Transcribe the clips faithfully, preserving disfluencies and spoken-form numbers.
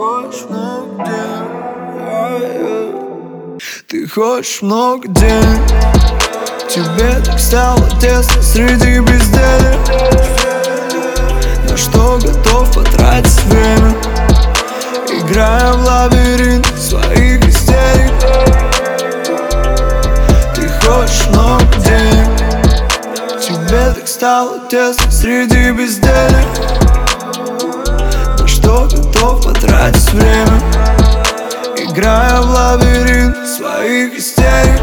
хочешь много денег, yeah, yeah. Ты хочешь много денег. Тебе так стало тесно среди безделия. На что готов потратить время, играя в лабиринт своих истерик. Ты хочешь много денег. Тебе так стало тесно среди безделия. На что готов потратить время, играя в лабиринт своих истерик.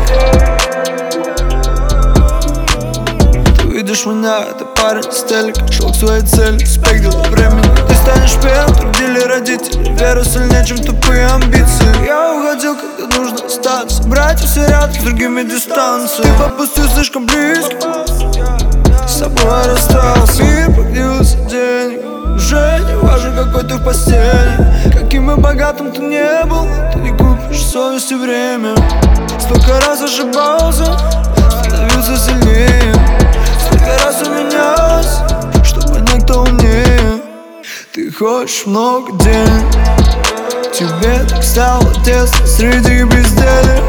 Ты видишь меня, это парень с телека, шел к своей цели, успех делал времени. Ты станешь первым, трудили родители, вера сильнее, чем тупые амбиции. Я уходил, когда нужно остаться, братья все рядом, с другими дистанции. Ты попустил слишком близко, с собой расстался. Мир поделился денег, уже не важно, какой ты в постели. Каким бы богатым ты не был, ты не купишь совесть и время. Столько раз ошибался, становился сильнее. Столько раз уменялся, чтоб понять, кто умнее. Ты хочешь много денег. Тебе так стало тесно среди безделия.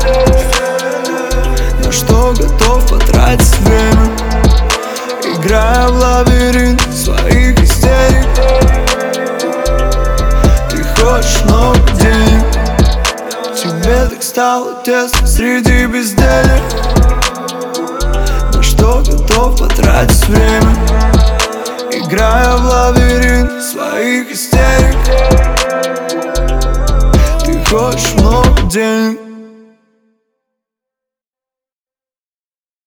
На что готов потратить время, играя в лабиринт своих истерик. Ты хочешь много денег. Тебе так стало тесно среди безделия. На что готов потратить время, играя в лабиринт своих истерик. Ты хочешь много денег.